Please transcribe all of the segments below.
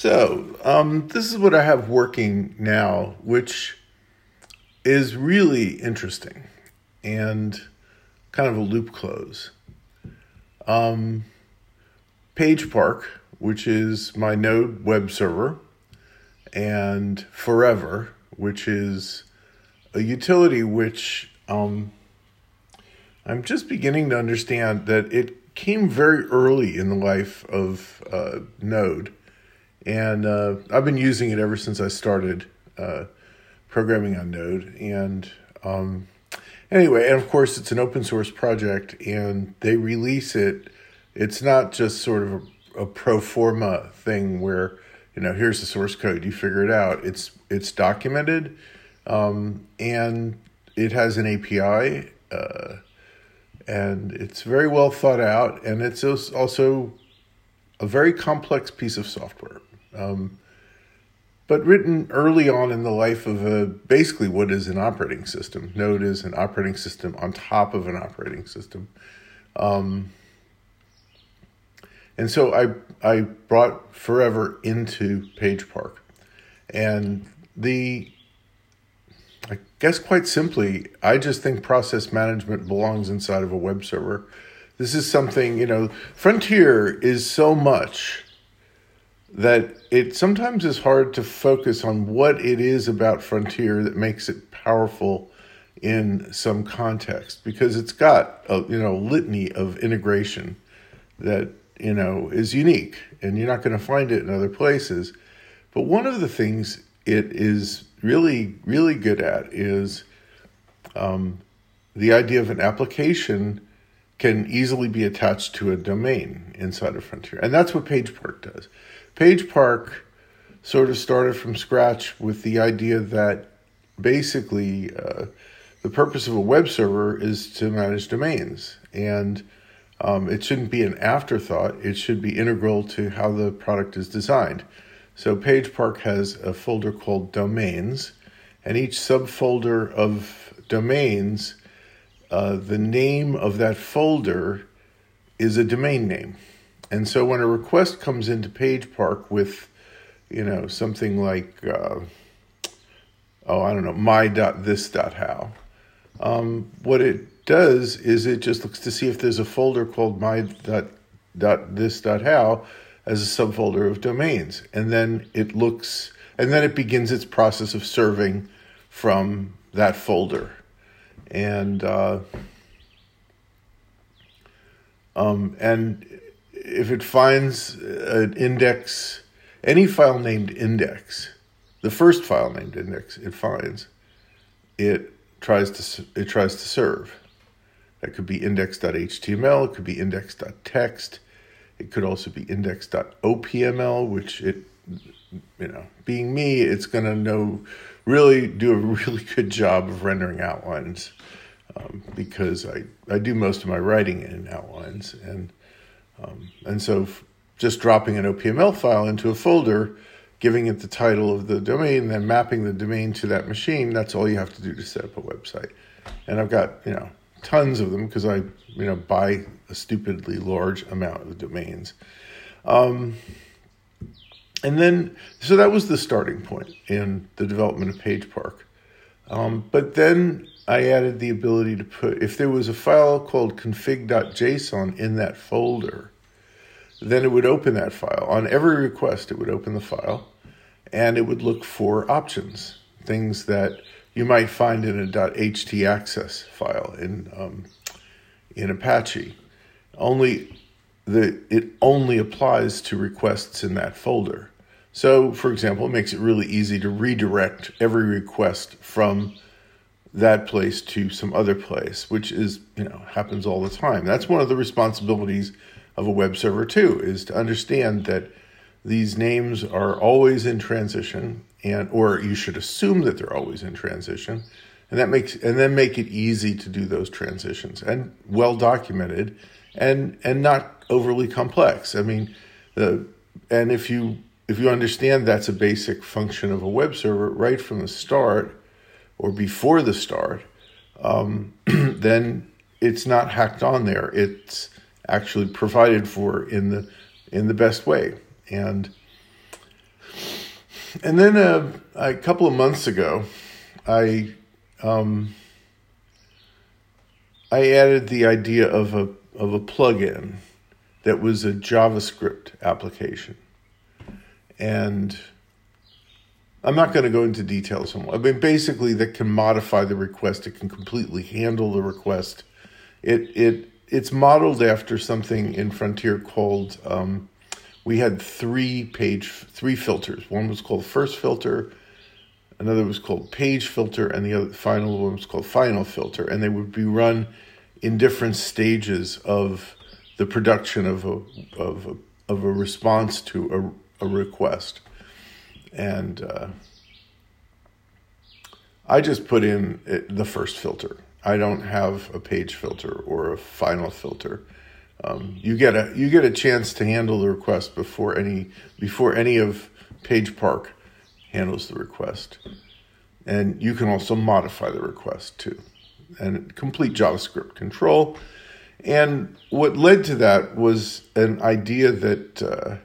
This is what I have working now, which is really interesting and kind of a loop close. PagePark, which is my Node web server, and Forever, which is a utility which I'm just beginning to understand that it came very early in the life of Node. And I've been using it ever since I started programming on Node. And anyway, and of course, it's an open source project, and they release it. It's not just sort of a pro forma thing where, here's the source code, you figure it out. It's documented, and it has an API, and it's very well thought out, and it's also a very complex piece of software. But written early on in the life of basically what is an operating system. Node is an operating system on top of an operating system. And so I brought Forever into PagePark. And I guess quite simply, I just think process management belongs inside of a web server. This is something, Frontier is so much that it sometimes is hard to focus on what it is about Frontier that makes it powerful in some context, because it's got a litany of integration that is unique, and you're not going to find it in other places. But one of the things it is really, really good at is the idea of an application can easily be attached to a domain inside of Frontier. And that's what PagePark does. PagePark sort of started from scratch with the idea that basically the purpose of a web server is to manage domains. And it shouldn't be an afterthought. It should be integral to how the product is designed. So PagePark has a folder called domains, and each subfolder of domains, the name of that folder is a domain name. And so when a request comes into PagePark with, something like, my.this.how, what it does is it just looks to see if there's a folder called my.this.how as a subfolder of domains. And then it begins its process of serving from that folder. And if it finds an index, any file named index, the first file named index it finds, it tries to serve. That could be index.html, it could be index.txt, it could also be index.opml, which being me, it's going to do a really good job of rendering outlines, because I do most of my writing in outlines, and so just dropping an OPML file into a folder, giving it the title of the domain, then mapping the domain to that machine, that's all you have to do to set up a website. And I've got, tons of them because I, buy a stupidly large amount of domains. And then, so that was the starting point in the development of PagePark. But then I added the ability to put, if there was a file called config.json in that folder, then it would open that file. On every request, it would open the file, and it would look for options, things that you might find in a .htaccess file in Apache. It only applies to requests in that folder. So, for example, it makes it really easy to redirect every request from that place to some other place, which is, happens all the time. That's one of the responsibilities of a web server too, is to understand that these names are always in transition, or you should assume that they're always in transition, and then make it easy to do those transitions, and well documented, and not overly complex. I mean, and if you understand that's a basic function of a web server right from the start or before the start, then it's not hacked on there. It's actually provided for in the best way. And And then a couple of months ago, I added the idea of a plugin that was a JavaScript application. And I'm not going to go into details on what. I mean, basically, that can modify the request. It can completely handle the request. It's modeled after something in Frontier called. We had three filters. One was called first filter, another was called page filter, and the final one was called final filter. And they would be run in different stages of the production of a response to a request. And I just put in the first filter. I don't have a page filter or a final filter. You get a chance to handle the request before any of PagePark handles the request, and you can also modify the request too, and complete JavaScript control. And what led to that was an idea that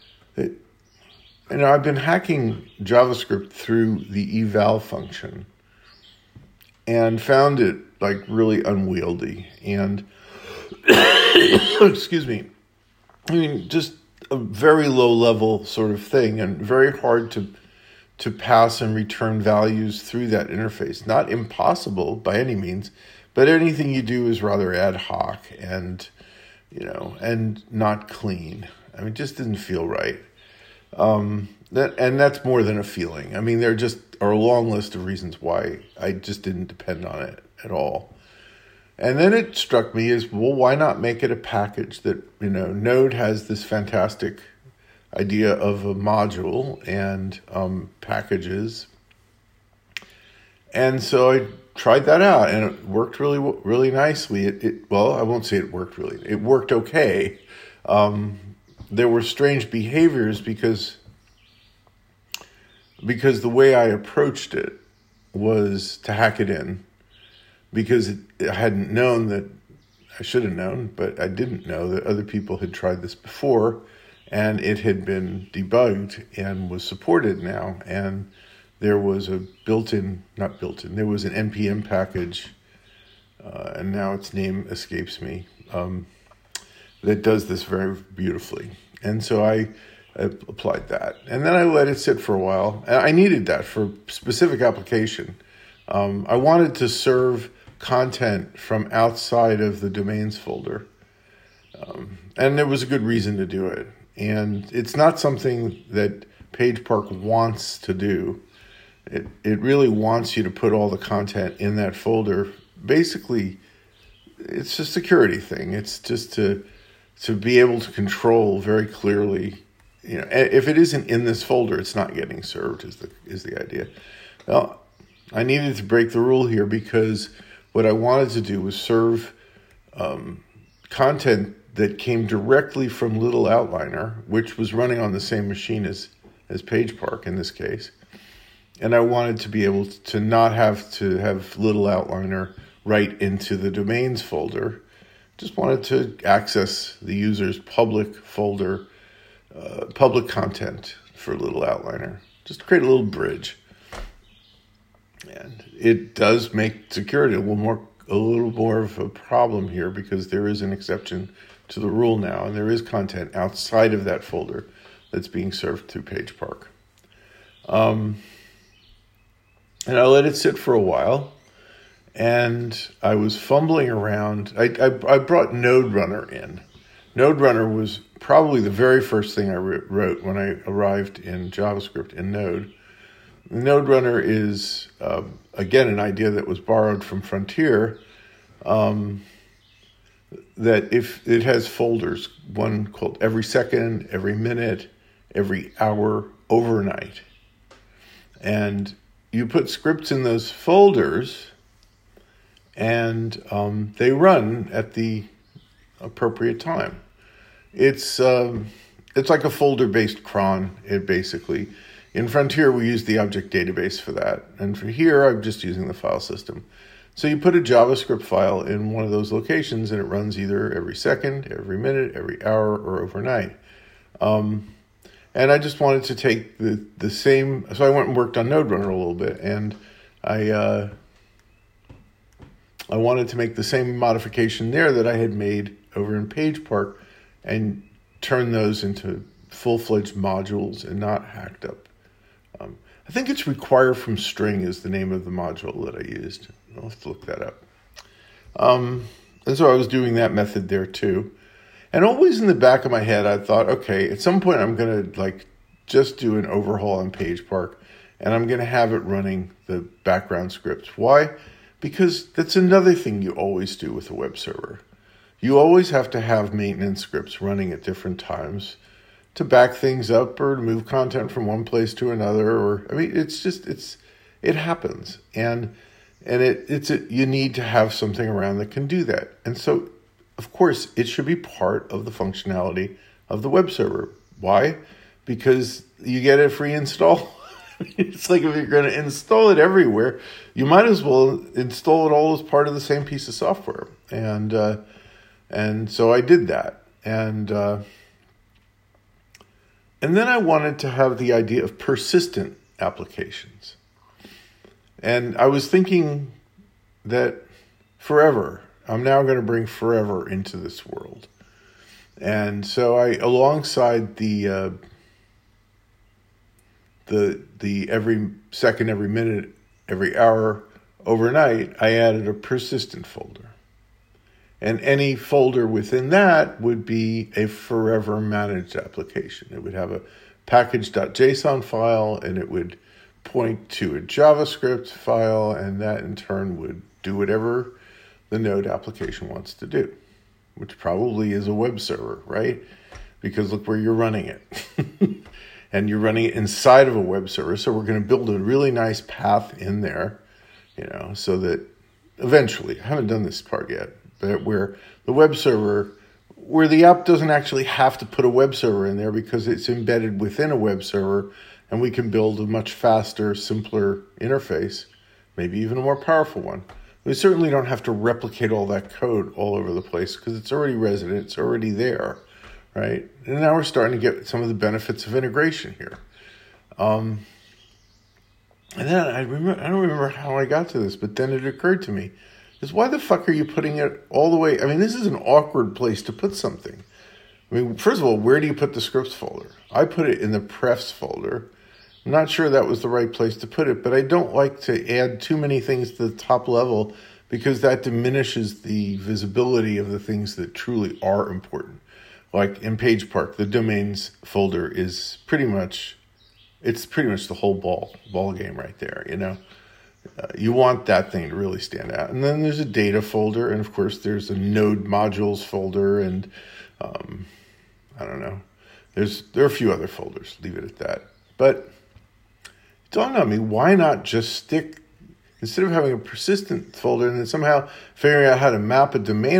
I've been hacking JavaScript through the eval function and found it like really unwieldy and excuse me. I mean, just a very low level sort of thing and very hard to pass and return values through that interface. Not impossible by any means, but anything you do is rather ad hoc and, and not clean. I mean, it just didn't feel right. That's more than a feeling. I mean, there just are a long list of reasons why I just didn't depend on it at all. And then it struck me as, well, why not make it a package that, Node has this fantastic idea of a module and packages. And so I tried that out, and it worked really, really nicely. Well, I won't say it worked really. It worked okay. There were strange behaviors because the way I approached it was to hack it in, because I hadn't known that. I should have known, but I didn't know that other people had tried this before, and it had been debugged and was supported now. And there was a there was an NPM package, and now its name escapes me, that does this very beautifully. And so I applied that. And then I let it sit for a while. And I needed that for specific application. I wanted to serve content from outside of the domains folder. And there was a good reason to do it. And it's not something that PagePark wants to do. It really wants you to put all the content in that folder. Basically, it's a security thing. It's just to be able to control very clearly. If it isn't in this folder, it's not getting served. Is the idea? Well, I needed to break the rule here because what I wanted to do was serve content that came directly from Little Outliner, which was running on the same machine as PagePark in this case. And I wanted to be able to not have to have Little Outliner right into the domains folder. Just wanted to access the user's public folder, public content for Little Outliner. Just to create a little bridge. And it does make security a little more of a problem here, because there is an exception to the rule now, and there is content outside of that folder that's being served through PagePark. And I let it sit for a while, and I was fumbling around. I brought Node Runner in. Node Runner was probably the very first thing I wrote when I arrived in JavaScript in Node. Node Runner is, again, an idea that was borrowed from Frontier, that if it has folders, one called every second, every minute, every hour, overnight. And you put scripts in those folders, and they run at the appropriate time. It's like a folder-based cron, basically. In Frontier, we use the object database for that. And for here, I'm just using the file system. So you put a JavaScript file in one of those locations, and it runs either every second, every minute, every hour, or overnight. And I just wanted to take the same, so I went and worked on Node Runner a little bit, and I wanted to make the same modification there that I had made over in PagePark and turn those into full-fledged modules and not hacked up. I think it's require from string is the name of the module that I used. I'll have to look that up. And so I was doing that method there too. And always in the back of my head, I thought, okay, at some point I'm going to just do an overhaul on PagePark, and I'm going to have it running the background scripts. Why? Because that's another thing you always do with a web server. You always have to have maintenance scripts running at different times to back things up or to move content from one place to another. It happens. And you need to have something around that can do that. And so, of course, it should be part of the functionality of the web server. Why? Because you get a free install. It's like if you're going to install it everywhere, you might as well install it all as part of the same piece of software. And so I did that. And then I wanted to have the idea of persistent applications. And I was thinking that I'm now going to bring forever into this world. And so alongside the every second, every minute, every hour, overnight, I added a persistent folder. And any folder within that would be a forever managed application. It would have a package.json file, and it would point to a JavaScript file, and that in turn would do whatever the Node application wants to do, which probably is a web server, right? Because look where you're running it. And you're running it inside of a web server. So we're going to build a really nice path in there, so that eventually, I haven't done this part yet, but where the web server, where the app doesn't actually have to put a web server in there because it's embedded within a web server, and we can build a much faster, simpler interface, maybe even a more powerful one. We certainly don't have to replicate all that code all over the place because it's already resident, it's already there, right? And now we're starting to get some of the benefits of integration here. And then I don't remember how I got to this, but then it occurred to me, is why the fuck are you putting it all the way? I mean, this is an awkward place to put something. I mean, first of all, where do you put the scripts folder? I put it in the prefs folder. I'm not sure that was the right place to put it, but I don't like to add too many things to the top level because that diminishes the visibility of the things that truly are important. Like in PagePark, the domains folder is pretty much the whole ball game right there, You want that thing to really stand out. And then there's a data folder, and of course there's a node modules folder, and I don't know. There are a few other folders, leave it at that. But it dawned on me, why not just stick, instead of having a persistent folder and then somehow figuring out how to map a domain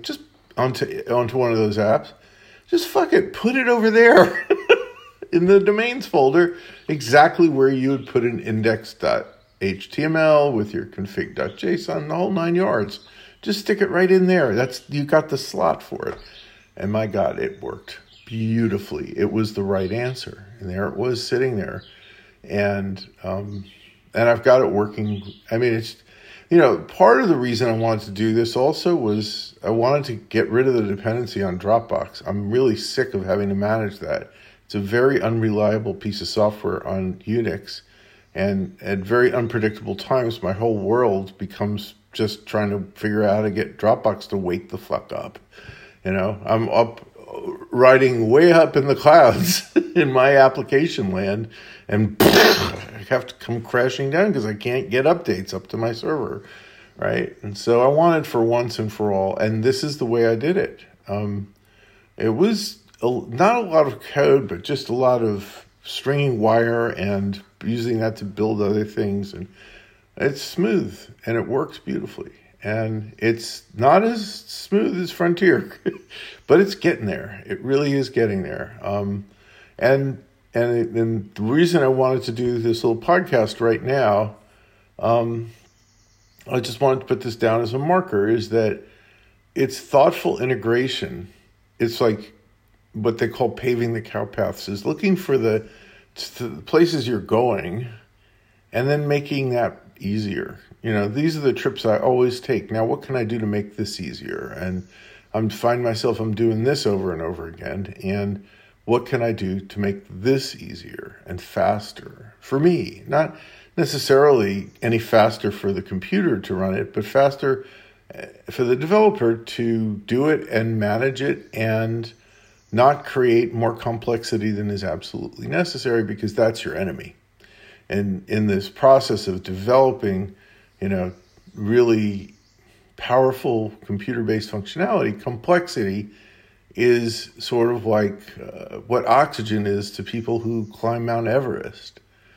onto one of those apps, just fuck it, put it over there in the domains folder, exactly where you would put an index.html with your config.json, the whole 9 yards. Just stick it right in there. You got the slot for it. And my God, it worked beautifully. It was the right answer. And there it was sitting there. And I've got it working. I mean, it's, part of the reason I wanted to do this also was I wanted to get rid of the dependency on Dropbox. I'm really sick of having to manage that. It's a very unreliable piece of software on Unix. And at very unpredictable times, my whole world becomes just trying to figure out how to get Dropbox to wake the fuck up. I'm up riding way up in the clouds in my application land, and I have to come crashing down because I can't get updates up to my server, right? And so I wanted for once and for all, and this is the way I did it. It was not a lot of code, but just a lot of stringing wire and using that to build other things, and it's smooth and it works beautifully. And it's not as smooth as Frontier, but it's getting there. It really is getting there. And the reason I wanted to do this little podcast right now, I just wanted to put this down as a marker, is that it's thoughtful integration. It's like what they call paving the cow paths, is looking for the places you're going and then making that easier. These are the trips I always take. Now, what can I do to make this easier? And I'm doing this over and over again. And what can I do to make this easier and faster for me? Not necessarily any faster for the computer to run it, but faster for the developer to do it and manage it and not create more complexity than is absolutely necessary, because that's your enemy. And in this process of developing, really powerful computer-based functionality, complexity is sort of like what oxygen is to people who climb Mount Everest.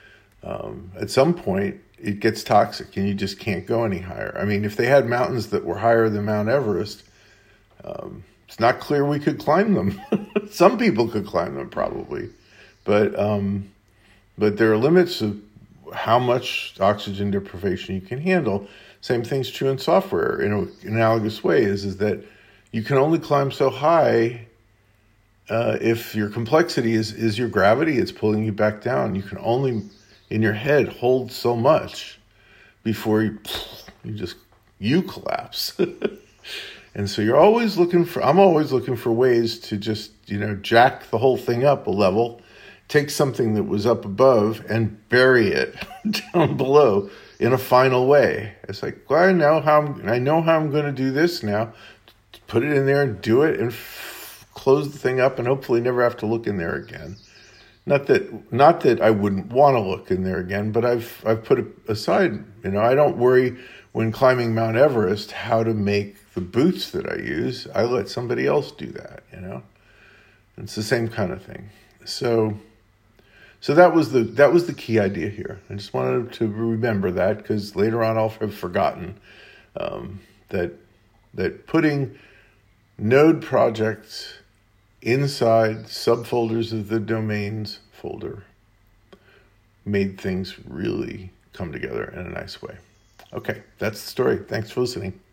At some point, it gets toxic and you just can't go any higher. I mean, if they had mountains that were higher than Mount Everest, it's not clear we could climb them. Some people could climb them probably, but there are limits of how much oxygen deprivation you can handle. Same thing's true in software in an analogous way, is that you can only climb so high if your complexity is your gravity. It's pulling you back down. You can only, in your head, hold so much before you collapse. And so I'm always looking for ways to just, jack the whole thing up a level, take something that was up above and bury it down below in a final way. It's like, well, I know how I'm going to do this now. Put it in there and do it and close the thing up and hopefully never have to look in there again. Not that I wouldn't want to look in there again, but I've put it aside. I don't worry when climbing Mount Everest how to make the boots that I use. I let somebody else do that. It's the same kind of thing. So that was the key idea here. I just wanted to remember that, because later on I'll have forgotten that putting node projects inside subfolders of the domains folder made things really come together in a nice way. Okay, that's the story. Thanks for listening.